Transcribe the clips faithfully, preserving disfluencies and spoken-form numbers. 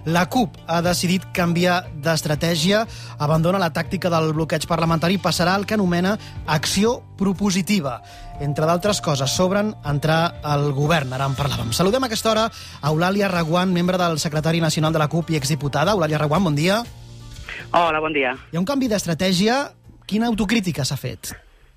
La CUP ha decidit canviar d'estratègia, abandona la tàctica del bloqueig parlamentari i passarà al que anomena acció propositiva. Entre d'altres coses, s'obren entrar al govern. Ara en parlàvem. Saludem a aquesta hora a Eulàlia Reguant, membre del secretari nacional de la CUP i exdiputada. Eulàlia Reguant, bon dia. Hola, bon dia. Hi ha un canvi d'estratègia. Quina autocrítica s'ha fet?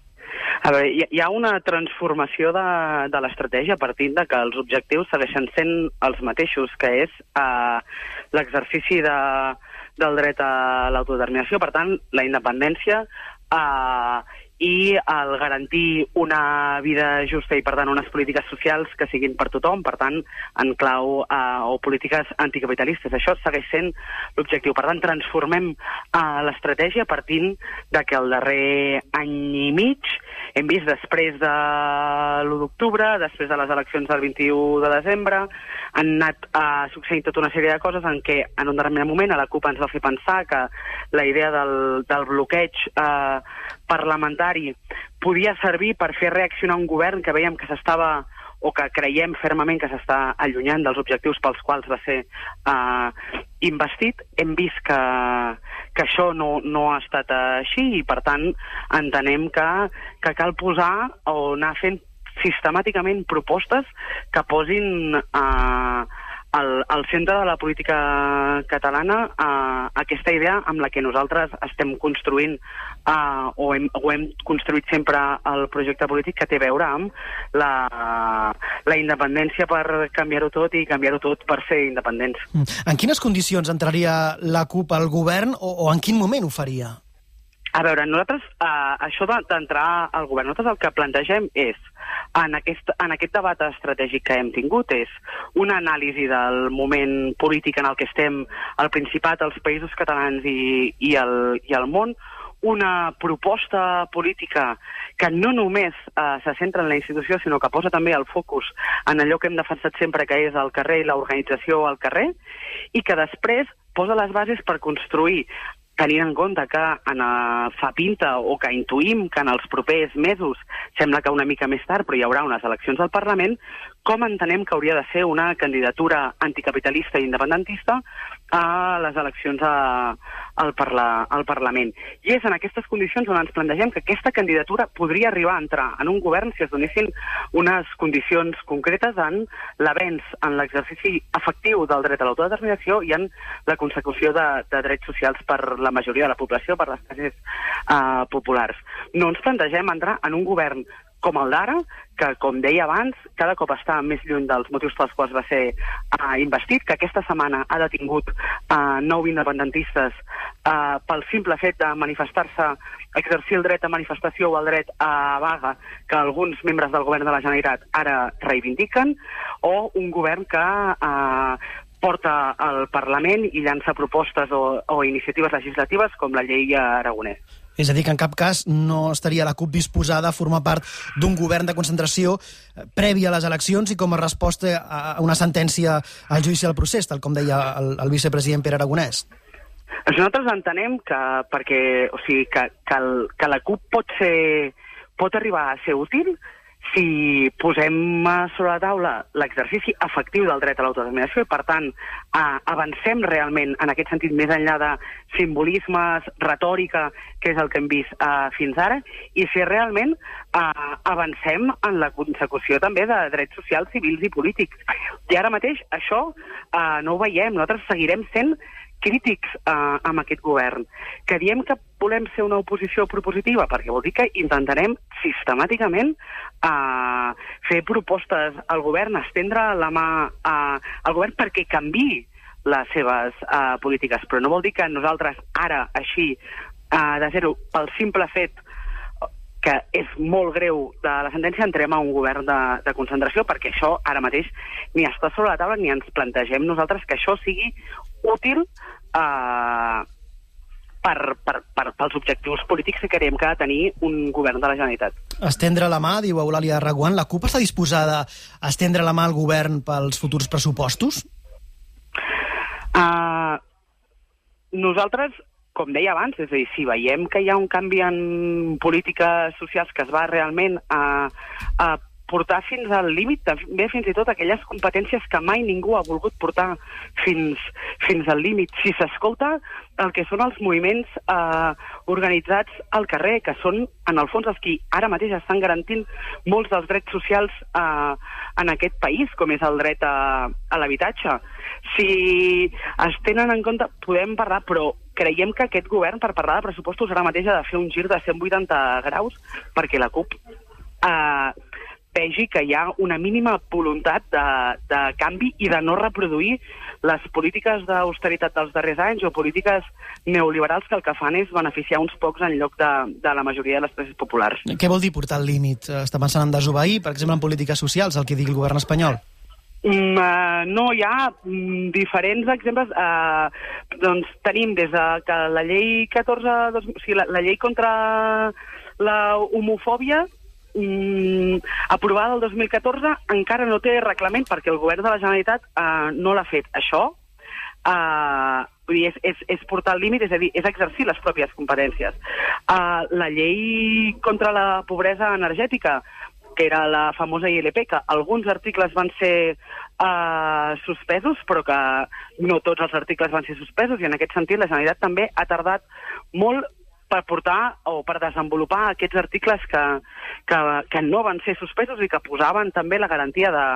A veure, hi ha una transformació de, de l'estratègia partint de que els objectius segueixen sent els mateixos, que és eh, l'exercici de, del dret a l'autodeterminació, per tant, la independència eh, i el garantir una vida justa i, per tant, unes polítiques socials que siguin per tothom, per tant, en clau eh, o polítiques anticapitalistes. Això segueix sent l'objectiu. Per tant, transformem eh, l'estratègia partint de que el darrer any i mig hem vist, després de l'u d'octubre, després de les eleccions del vint-i-u de desembre, han anat eh, succeint tota una sèrie de coses en què, en un darrer moment, a la CUP ens va fer pensar que la idea del, del bloqueig eh, parlamentari podia servir per fer reaccionar un govern que veiem que s'estava, o que creiem fermament que s'està allunyant dels objectius pels quals va ser eh, investit. Hem vist que, que això no, no ha estat així i, per tant, entenem que, que cal posar o anar fent sistemàticament propostes que posin eh, al, al centre de la política catalana eh, aquesta idea amb la que nosaltres estem construint eh, o, hem, o hem construït sempre el projecte polític, que té a veure amb la, la independència per canviar-ho tot i canviar-ho tot per ser independents. En quines condicions entraria la CUP al govern o, o en quin moment ho faria? A veure, nosaltres, eh, això d'entrar al govern, nosaltres el que plantegem és, en aquest, en aquest debat estratègic que hem tingut, és una anàlisi del moment polític en el que estem al Principat, als països catalans i, i, el, i el món, una proposta política que no només eh, se centra en la institució, sinó que posa també el focus en allò que hem defensat sempre, que és el carrer i l'organització al carrer, i que després posa les bases per construir, tenint en compte que en, uh, fa pinta o que intuïm que en els propers mesos, sembla que una mica més tard, però hi haurà unes eleccions al Parlament, com entenem que hauria de ser una candidatura anticapitalista i independentista a les eleccions a, al, parla, al Parlament. I és en aquestes condicions on ens plantegem que aquesta candidatura podria arribar a entrar en un govern si es donessin unes condicions concretes en l'avenç en l'exercici efectiu del dret a l'autodeterminació i en la consecució de, de drets socials per la majoria de la població, per les classes uh, populars. No ens plantegem entrar en un govern com el d'ara, que, com deia abans, cada cop està més lluny dels motius pels quals va ser uh, investit, que aquesta setmana ha detingut uh, nou independentistes uh, pel simple fet de manifestar-se, exercir el dret a manifestació o el dret a vaga que alguns membres del govern de la Generalitat ara reivindiquen, o un govern que uh, porta al Parlament i llança propostes o, o iniciatives legislatives com la llei Aragonès. És a dir, que en cap cas no estaria la CUP disposada a formar part d'un govern de concentració previ a les eleccions i com a resposta a una sentència al judici del procés, tal com deia el, el vicepresident Pere Aragonès. Nosaltres entenem que, perquè, o sigui, que, que, el, que la CUP pot, ser, pot arribar a ser útil si posem sobre la taula l'exercici efectiu del dret a l'autodeterminació i, per tant, eh, avancem realment en aquest sentit més enllà de simbolismes, retòrica, que és el que hem vist eh, fins ara, i si realment eh, avancem en la consecució també de drets socials, civils i polítics. I ara mateix això eh, no ho veiem. Nosaltres seguirem sent crítics eh, amb aquest govern, que diem que volem ser una oposició propositiva, perquè vol dir que intentarem sistemàticament eh, fer propostes al govern, estendre la mà eh, al govern perquè canviï les seves eh, polítiques, però no vol dir que nosaltres ara, així, eh, de zero, pel simple fet que és molt greu de la sentència, entrem a un govern de, de concentració, perquè això ara mateix ni està sobre la taula ni ens plantegem nosaltres que això sigui útil eh, per, per, per, pels objectius polítics que creiem que ha de tenir un govern de la Generalitat. Estendre la mà, diu Eulàlia Reguant. La CUP està disposada a estendre la mà al govern pels futurs pressupostos? Uh, nosaltres, com deia abans, és a dir, si veiem que hi ha un canvi en polítiques socials que es va realment a, a portar fins al límit, també fins i tot aquelles competències que mai ningú ha volgut portar fins, fins al límit. Si s'escolta el que són els moviments eh, organitzats al carrer, que són, en el fons, els qui ara mateix estan garantint molts dels drets socials eh, en aquest país, com és el dret a, a l'habitatge. Si es tenen en compte, podem parlar, però creiem que aquest govern, per parlar de pressupostos, ara mateix ha de fer un gir de cent vuitanta graus perquè la CUP eh, vegi que hi ha una mínima voluntat de, de canvi i de no reproduir les polítiques d'austeritat dels darrers anys o polítiques neoliberals que el que fan és beneficiar uns pocs en lloc de, de la majoria de les classes populars. Què vol dir portar el límit? Està pensant en desobeir, per exemple, en polítiques socials, el que digui el govern espanyol? Mm, uh, no, hi ha mm, diferents exemples. Uh, doncs tenim des de que la llei catorze, dos, o sigui, la, la llei contra la homofòbia mm, aprovada el dos mil catorze encara no té reglament perquè el govern de la Generalitat uh, no l'ha fet. Això uh, vull dir, és, és, és portar el límit, és a dir, és exercir les pròpies competències. Uh, la llei contra la pobresa energètica, que era la famosa I L P, que alguns articles van ser uh, suspesos, però que no tots els articles van ser suspesos, i en aquest sentit la Generalitat també ha tardat molt per portar o per desenvolupar aquests articles que, que, que no van ser suspesos i que posaven també la garantia de,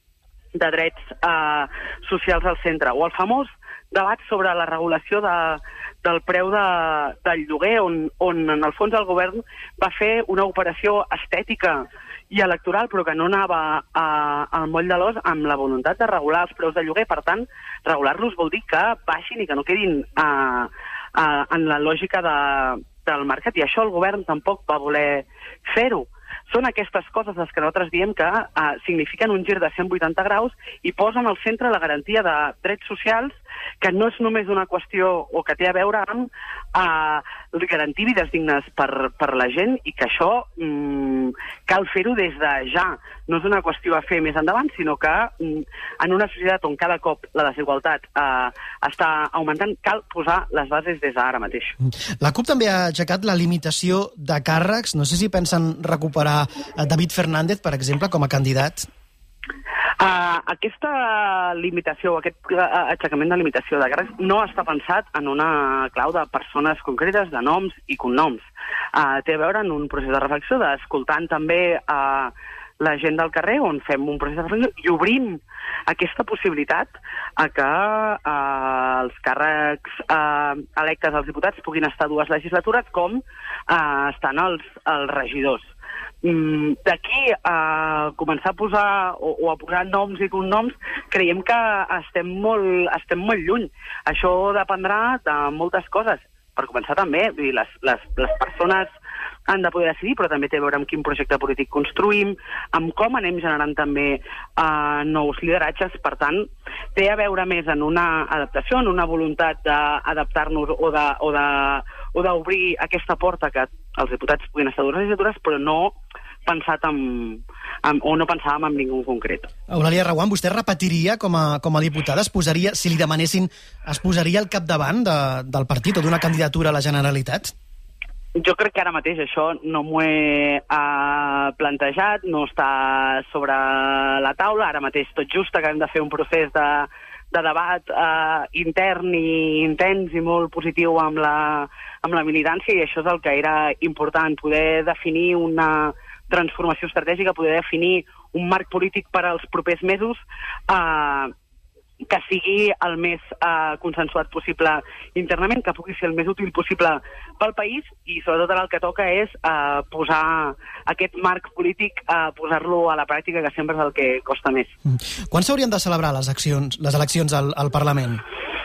de drets uh, socials al centre. O el famós debat sobre la regulació de, del preu de, del lloguer, on, on en el fons el govern va fer una operació estètica i electoral, però que no anava a, al moll de l'os amb la voluntat de regular els preus de lloguer. Per tant, regular-los vol dir que baixin i que no quedin a, a, en la lògica de, del mercat, i això el govern tampoc va voler fer-ho. Són aquestes coses les que nosaltres diem que uh, signifiquen un gir de cent vuitanta graus i posen al centre la garantia de drets socials, que no és només una qüestió o que té a veure amb uh, garantir vides dignes per, per la gent, i que això um, cal fer-ho des de ja. No és una qüestió a fer més endavant, sinó que um, en una societat on cada cop la desigualtat uh, està augmentant, cal posar les bases des d'ara mateix. La CUP també ha aixecat la limitació de càrrecs. No sé si pensen recuperar David Fernández, per exemple, com a candidat. Uh, aquesta limitació, aquest uh, aixecament de limitació de càrrecs no està pensat en una clau de persones concretes, de noms i cognoms. Uh, té a veure en un procés de reflexió, d'escoltant també uh, la gent del carrer, on fem un procés de reflexió i obrim aquesta possibilitat a que uh, els càrrecs uh, electes als diputats puguin estar dues legislatures, com uh, estan els, els regidors. Mm, d'aquí a començar a posar o, o a posar noms i cognoms, creiem que estem molt, estem molt lluny. Això dependrà de moltes coses. Per començar també, les, les, les persones han de poder decidir, però també té a veure amb quin projecte polític construïm, amb com anem generant també uh, nous lideratges. Per tant, té a veure més en una adaptació, en una voluntat d'adaptar-nos o de, o de, o d'obrir aquesta porta que els diputats puguin estar dues legislatures, però no pensat en, en, o no pensàvem en ningú concret. Eulàlia Reguant, vostè repetiria com a, com a diputada, es posaria, si li demanessin, es posaria al capdavant de, del partit o d'una candidatura a la Generalitat? Jo crec que ara mateix això no m'ho he uh, plantejat, no està sobre la taula. Ara mateix tot just acabem de fer un procés de, de debat uh, intern i intens i molt positiu amb la, amb la militància, i això és el que era important, poder definir una transformació estratègica, poder definir un marc polític per als propers mesos eh, que sigui el més eh, consensuat possible internament, que pugui ser el més útil possible pel país, i sobretot ara el que toca és eh, posar aquest marc polític, eh, posar-lo a la pràctica, que sempre és el que costa més. Quan s'haurien de celebrar les, accions, les eleccions al, al Parlament?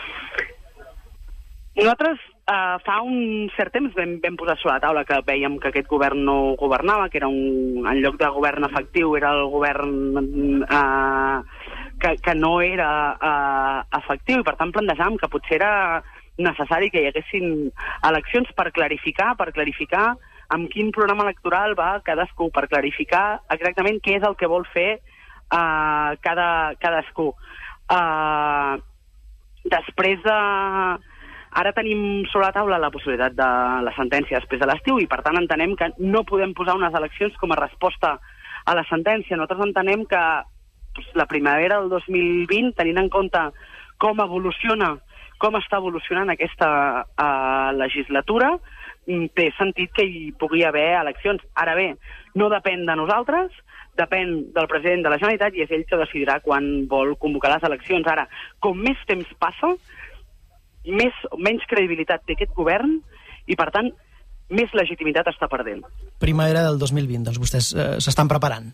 Nosaltres Uh, fa un cert temps vam, vam posar sobre la taula que veiem que aquest govern no governava, que era un, en lloc de govern efectiu era el govern uh, que, que no era uh, efectiu, i per tant plantejàvem que potser era necessari que hi haguessin eleccions per clarificar, per clarificar amb quin programa electoral va cadascú, per clarificar exactament què és el que vol fer uh, cada, cadascú. Uh, després de... Ara tenim sobre la taula la possibilitat de la sentència després de l'estiu, i per tant entenem que no podem posar unes eleccions com a resposta a la sentència. Nosaltres entenem que doncs, la primavera del dos mil vint, tenint en compte com evoluciona, com està evolucionant aquesta uh, legislatura, té sentit que hi pugui haver eleccions. Ara bé, no depèn de nosaltres, depèn del president de la Generalitat i és ell que decidirà quan vol convocar les eleccions. Ara, com més temps passa, més, menys credibilitat té aquest govern i, per tant, més legitimitat està perdent. Primavera del dos mil vint, doncs vostès eh, s'estan preparant.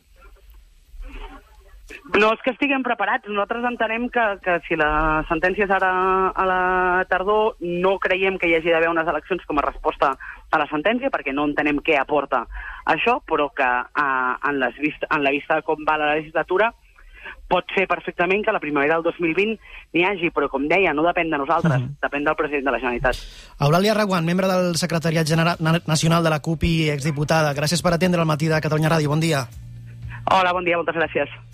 No és que estiguem preparats. Nosaltres entenem que, que si la sentència és ara a la tardor, no creiem que hi hagi d'haver unes eleccions com a resposta a la sentència, perquè no entenem què aporta això, però que eh, en, les vist, en la vista de com va la legislatura pot ser perfectament que la primavera del dos mil vint n'hi hagi, però com deia, no depèn de nosaltres, mm. depèn del president de la Generalitat. Eulàlia Reguant, membre del secretariat general nacional de la CUP i exdiputada. Gràcies per atendre el matí de Catalunya Ràdio. Bon dia. Hola, bon dia, moltes gràcies.